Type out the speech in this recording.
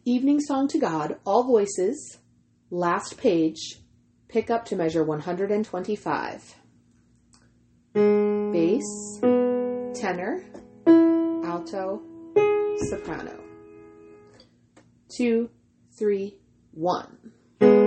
Evening Song to God, all voices, last page, pick up to measure 125. Bass, tenor, alto, soprano. 2, 3, 1.